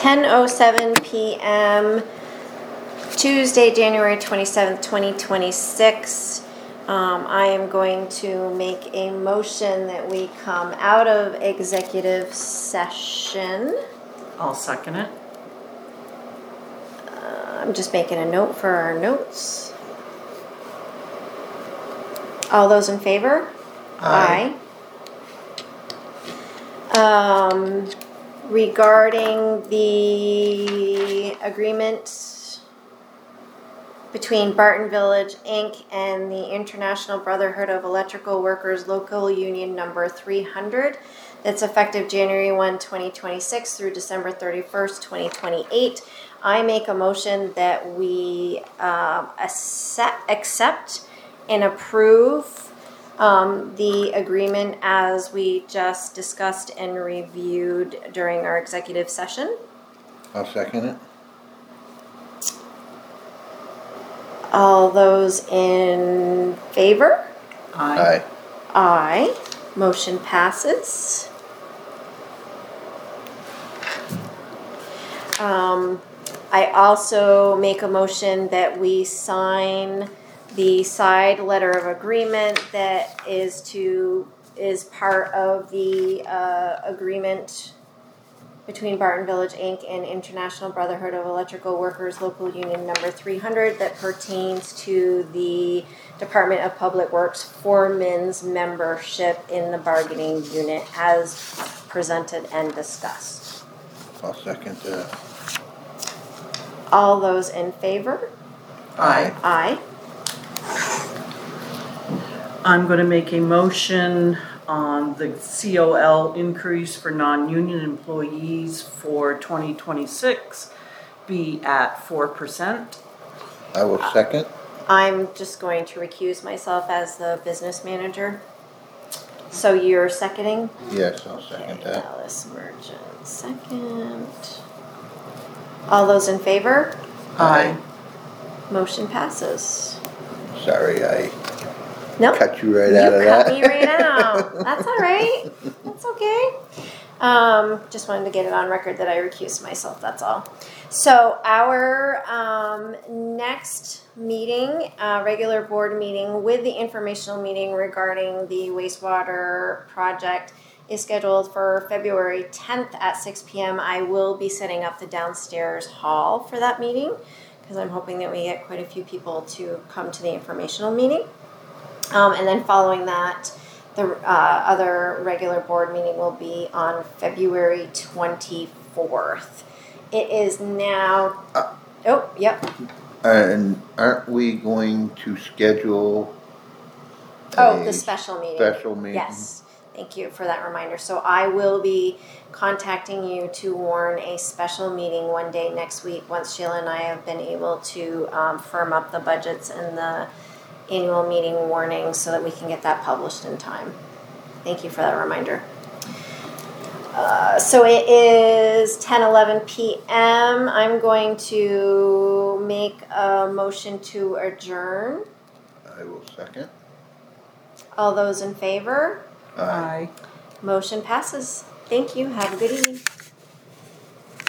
10:07 p.m. Tuesday, January 27th, 2026. I am going to make a motion that we come out of executive session. I'll second it. I'm just making a note for our notes. All those in favor? Aye. Regarding the agreement between Barton Village, Inc. and the International Brotherhood of Electrical Workers Local Union Number 300, that's effective January 1, 2026 through December 31st, 2028. I make a motion that we accept and approve the agreement as we just discussed and reviewed during our executive session. I'll second it. All those in favor? Aye. Aye. Motion passes. I also make a motion that we sign the side letter of agreement that is part of the agreement between Barton Village, Inc. and International Brotherhood of Electrical Workers Local Union Number 300 that pertains to the Department of Public Works foreman's membership in the bargaining unit as presented and discussed. I'll second that. All those in favor? Aye. Aye. I'm going to make a motion on the COL increase for non-union employees for 2026 be at 4%. I will second. I'm just going to recuse myself as the business manager. So you're seconding? Yes, I'll second Okay, that. Alice Merchant, second. All those in favor? Aye. Motion passes. Sorry, I Nope. cut you right out of You that. cut me right out. That's all right. That's okay. Just wanted to get it on record that I recused myself, that's all. So our next meeting, regular board meeting with the informational meeting regarding the wastewater project is scheduled for February 10th at 6 p.m. I will be setting up the downstairs hall for that meeting because I'm hoping that we get quite a few people to come to the informational meeting. And then following that, the other regular board meeting will be on February 24th. It is now... yep. And aren't we going to schedule the special meeting. Special meeting? Yes. Thank you for that reminder. So I will be contacting you to warn a special meeting one day next week once Sheila and I have been able to firm up the budgets and the annual meeting warning so that we can get that published in time. Thank you for that reminder. So it is 10:11 p.m. I'm going to make a motion to adjourn. I will second. All those in favor? Aye. Motion passes. Thank you. Have a good evening.